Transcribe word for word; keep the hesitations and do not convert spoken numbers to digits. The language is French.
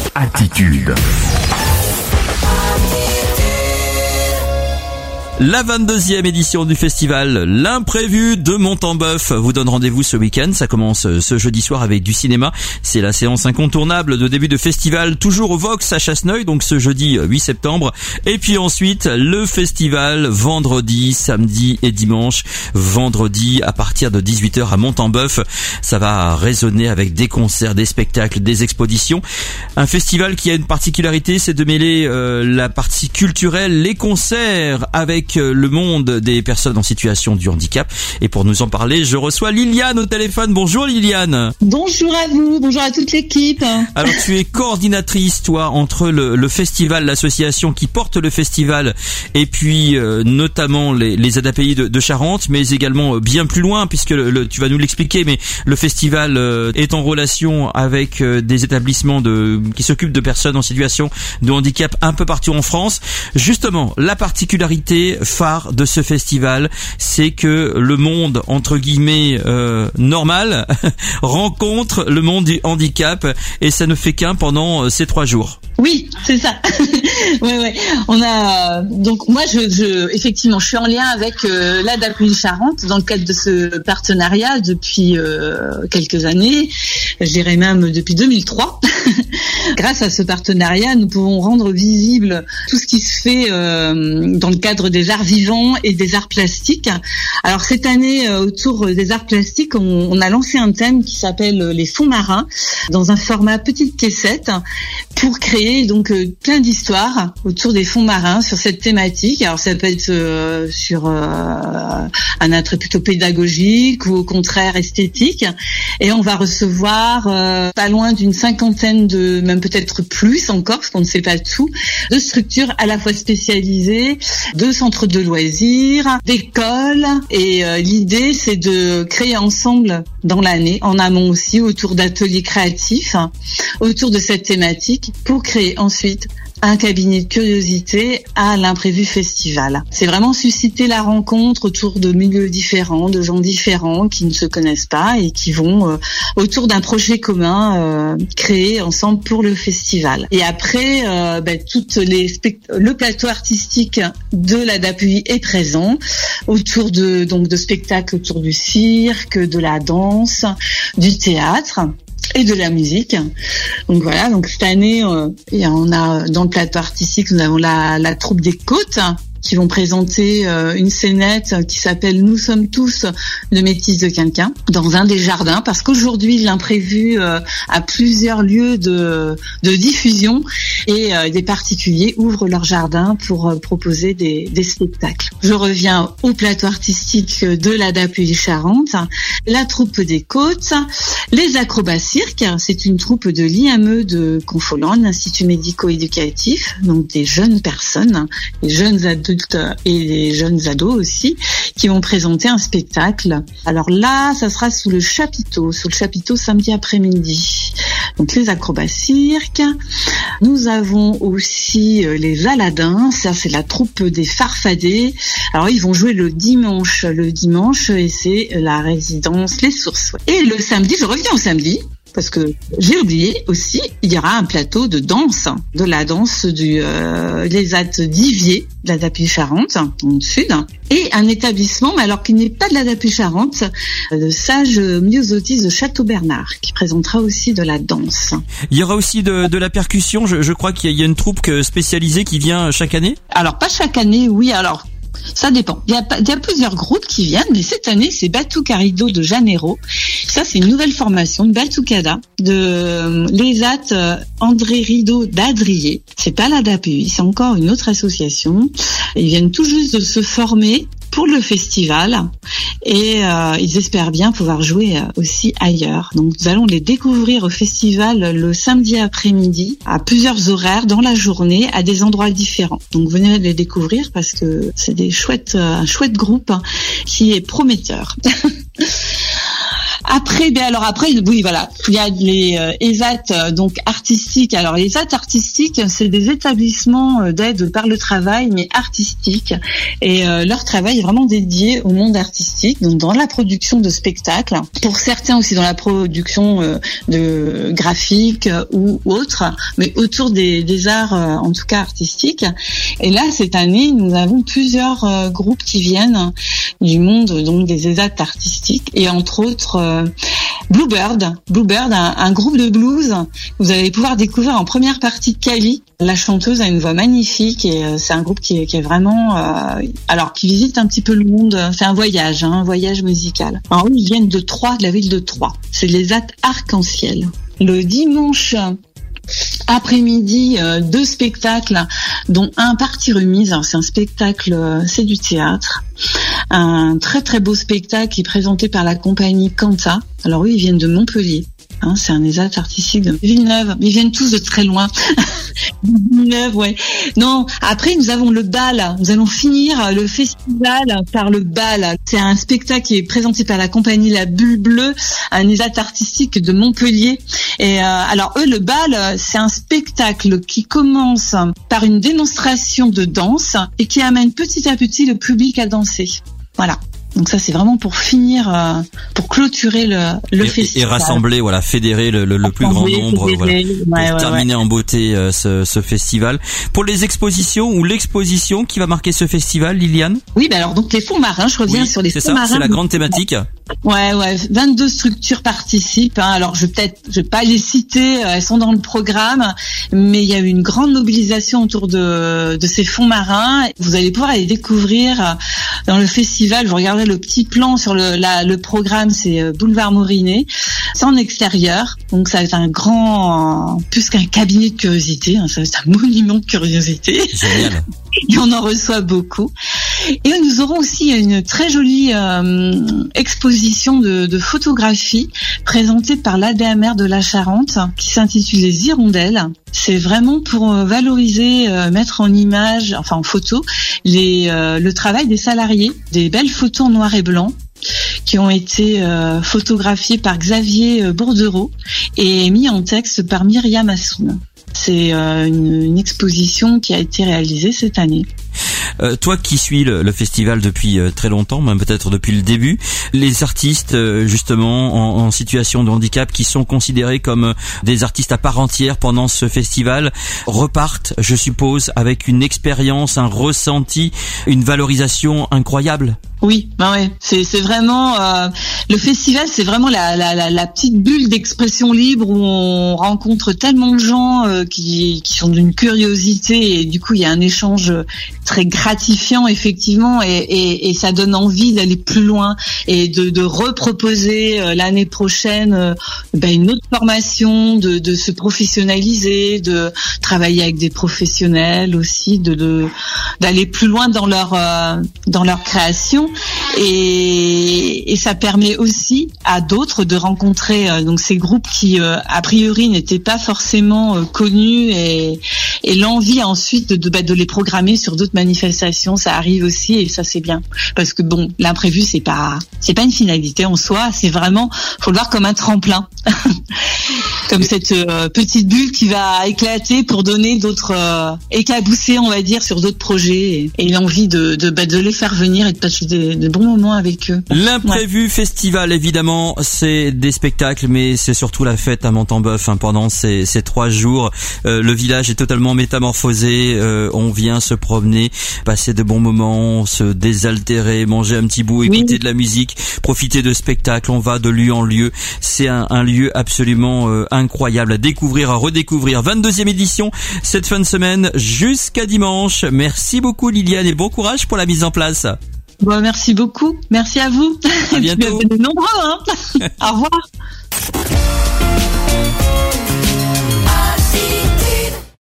Attitude. La vingt-deuxième édition du festival L'Imprévu de Montembeuf vous donne rendez-vous ce week-end. Ça commence ce jeudi soir avec du cinéma. C'est la séance incontournable de début de festival, toujours au Vox à Chasseneuil, donc ce jeudi huit septembre. Et puis ensuite, le festival vendredi, samedi et dimanche. Vendredi à partir de dix-huit heures à Montembeuf. Ça va résonner avec des concerts, des spectacles, des expositions. Un festival qui a une particularité, c'est de mêler euh, la partie culturelle, les concerts avec le monde des personnes en situation de handicap. Et pour nous en parler, je reçois Liliane au téléphone. Bonjour Liliane. Bonjour à vous, bonjour à toute l'équipe. Alors tu es coordinatrice, toi, entre le, le festival, l'association qui porte le festival, et puis euh, notamment les, les A D A P I de, de Charente, mais également euh, bien plus loin, puisque le, le, tu vas nous l'expliquer, mais le festival euh, est en relation avec euh, des établissements de, qui s'occupent de personnes en situation de handicap un peu partout en France. Justement, la particularité phare de ce festival, c'est que le monde entre guillemets euh, normal rencontre le monde du handicap, et ça ne fait qu'un pendant euh, ces trois jours. Oui, c'est ça. ouais, ouais. On a donc moi, je, je effectivement, je suis en lien avec euh, l'A D A P I Charente dans le cadre de ce partenariat depuis euh, quelques années. Je dirais même depuis deux mille trois. Grâce à ce partenariat, nous pouvons rendre visible tout ce qui se fait euh, dans le cadre des arts vivants et des arts plastiques. Alors cette année, euh, autour des arts plastiques, on, on a lancé un thème qui s'appelle les fonds marins dans un format petite caissette pour créer donc euh, plein d'histoires autour des fonds marins sur cette thématique. Alors ça peut être euh, sur euh, un attrait plutôt pédagogique ou au contraire esthétique. Et on va recevoir euh, pas loin d'une cinquantaine de, même peut-être plus encore, parce qu'on ne sait pas tout, de structures à la fois spécialisées, de centres de loisirs, d'écoles. Et euh, l'idée, c'est de créer ensemble dans l'année, en amont aussi, autour d'ateliers créatifs, hein, autour de cette thématique, pour créer ensuite un cabinet de curiosité à l'Imprévu Festival. C'est vraiment susciter la rencontre autour de milieux différents, de gens différents qui ne se connaissent pas et qui vont euh, autour d'un projet commun euh, créer ensemble pour le festival. Et après, euh, ben, toutes les spect- le plateau artistique de l'A D A P I est présent autour de donc de spectacles autour du cirque, de la danse, du théâtre et de la musique. Donc voilà, donc cette année, euh, on a dans le plateau artistique, nous avons la, la troupe des Côtes qui vont présenter euh, une scénette qui s'appelle Nous sommes tous le métis de quelqu'un dans un des jardins, parce qu'aujourd'hui l'imprévu euh, a plusieurs lieux de, de diffusion et euh, des particuliers ouvrent leur jardin pour euh, proposer des, des spectacles. Je reviens au plateau artistique de l'A D A P I Charente, la troupe des Côtes, les Acrobats Cirque, c'est une troupe de l'I M E de Confolens, l'Institut médico-éducatif, donc des jeunes personnes, des jeunes adultes et les jeunes ados aussi, qui vont présenter un spectacle. Alors là, ça sera sous le chapiteau, sous le chapiteau samedi après-midi. Donc les Acrobats Cirque. Nous avons aussi les Aladins, ça c'est la troupe des Farfadets. Alors ils vont jouer le dimanche, le dimanche, et c'est la résidence Les Sources. Et le samedi, je reviens au samedi, parce que j'ai oublié aussi, il y aura un plateau de danse, de la danse du euh, les A T d'Ivier, de l'A D A P I Charente, dans le sud, et un établissement, mais alors qu'il n'est pas de l'A D A P I Charente, de Sage Myosotis de Château-Bernard, qui présentera aussi de la danse. Il y aura aussi de, de la percussion, je, je crois qu'il y a une troupe spécialisée qui vient chaque année. Alors pas chaque année, oui, alors... Ça dépend. Il y, a, il y a plusieurs groupes qui viennent, mais cette année, c'est Batucarido de Janeiro. Ça, c'est une nouvelle formation de Batucada de euh, l'E S A T euh, André Rido d'Adrier. C'est pas l'A D A P I, c'est encore une autre association. Ils viennent tout juste de se former pour le festival et euh, ils espèrent bien pouvoir jouer euh, aussi ailleurs. Donc nous allons les découvrir au festival le samedi après-midi à plusieurs horaires dans la journée à des endroits différents. Donc venez les découvrir parce que c'est des chouettes, euh, un chouette groupe hein, qui est prometteur. Après, ben alors après, oui, voilà, il y a les euh, E S A T euh, donc artistiques. Alors les E S A T artistiques, c'est des établissements d'aide par le travail, mais artistiques. Et euh, leur travail est vraiment dédié au monde artistique, donc dans la production de spectacles. Pour certains aussi dans la production euh, de graphiques euh, ou autres, mais autour des, des arts, euh, en tout cas artistiques. Et là, cette année, nous avons plusieurs euh, groupes qui viennent du monde donc des E S A T artistiques, et entre autres euh, Bluebird, Bluebird, un, un groupe de blues. Vous allez pouvoir découvrir en première partie Kali. La chanteuse a une voix magnifique et euh, c'est un groupe qui est, qui est vraiment, euh, alors qui visite un petit peu le monde. C'est un voyage, hein, un voyage musical. Alors ils viennent de Troyes, de la ville de Troyes. C'est les E S A T Arc-en-Ciel. Le dimanche après-midi, euh, deux spectacles, dont un partie remise. Alors, c'est un spectacle, euh, c'est du théâtre. Un très très beau spectacle qui est présenté par la compagnie Canta. Alors oui, ils viennent de Montpellier. Hein, c'est un E S A T artistique de Villeneuve. Ils viennent tous de très loin. Villeneuve, ouais. Non, après nous avons le bal. Nous allons finir le festival par le bal. C'est un spectacle qui est présenté par la compagnie La Bulle Bleue, un E S A T artistique de Montpellier. Et euh, alors eux, le bal, c'est un spectacle qui commence par une démonstration de danse et qui amène petit à petit le public à danser. Voilà. Donc ça, c'est vraiment pour finir, euh, pour clôturer le, le et, festival. Et rassembler, voilà, fédérer le, le, le plus grand nombre, fédérer, voilà, ouais, pour ouais, terminer ouais. en beauté euh, ce, ce festival. Pour les expositions ou l'exposition qui va marquer ce festival, Liliane? Oui, bah alors donc les fonds marins, je reviens oui, sur les fonds ça, marins. C'est la grande thématique. Ouais, ouais, vingt-deux structures participent. Hein. Alors je vais peut-être, je vais pas les citer, elles sont dans le programme, mais il y a eu une grande mobilisation autour de de ces fonds marins. Vous allez pouvoir les découvrir dans le festival. Vous regardez le petit plan sur le la, le programme, c'est Boulevard Morinet. C'est en extérieur, donc ça va être un grand, plus qu'un cabinet de curiosité, hein, ça va être un monument de curiosité. Génial. Et on en reçoit beaucoup. Et nous aurons aussi une très jolie euh, exposition de, de photographie présentée par l'A D M R de la Charente qui s'intitule Les Hirondelles. C'est vraiment pour valoriser, euh, mettre en image, enfin en photo, les, euh, le travail des salariés, des belles photos en noir et blanc qui ont été euh, photographiées par Xavier Bourdereau et mis en texte par Myriam Assoun. C'est euh, une, une exposition qui a été réalisée cette année. Euh, toi qui suis le, le festival depuis euh, très longtemps, même peut-être depuis le début, les artistes euh, justement en, en situation de handicap qui sont considérés comme euh, des artistes à part entière pendant ce festival repartent, je suppose, avec une expérience, un ressenti, une valorisation incroyable. Oui, ben ouais, c'est c'est vraiment euh, le festival, c'est vraiment la, la la la petite bulle d'expression libre où on rencontre tellement de gens euh, qui qui sont d'une curiosité et du coup il y a un échange très gratifiant effectivement et et, et ça donne envie d'aller plus loin et de de reproposer euh, l'année prochaine euh, ben une autre formation, de de se professionnaliser, de travailler avec des professionnels aussi, de de d'aller plus loin dans leur euh, dans leur création. Et, et ça permet aussi à d'autres de rencontrer euh, donc ces groupes qui euh, a priori n'étaient pas forcément euh, connus et, et l'envie ensuite de, de, bah, de les programmer sur d'autres manifestations, ça arrive aussi et ça c'est bien parce que bon, l'imprévu c'est pas c'est pas une finalité en soi, c'est vraiment faut le voir comme un tremplin. Comme cette euh, petite bulle qui va éclater pour donner d'autres euh, éclabousser, on va dire, sur d'autres projets et, et l'envie de, de, bah, de les faire venir et de passer des, de bons moments avec eux. L'imprévu ouais. Festival, évidemment, c'est des spectacles, mais c'est surtout la fête à Montembeuf hein, pendant ces, ces trois jours. Euh, le village est totalement métamorphosé. Euh, on vient se promener, passer de bons moments, se désaltérer, manger un petit bout, écouter oui. de la musique, profiter de spectacles. On va de lieu en lieu. C'est un, un lieu absolument euh, incroyable à découvrir, à redécouvrir. vingt-deuxième édition cette fin de semaine jusqu'à dimanche. Merci beaucoup Liliane et bon courage pour la mise en place. Bon, merci beaucoup. Merci à vous. À bientôt. Vous êtes nombreux, hein. Au revoir.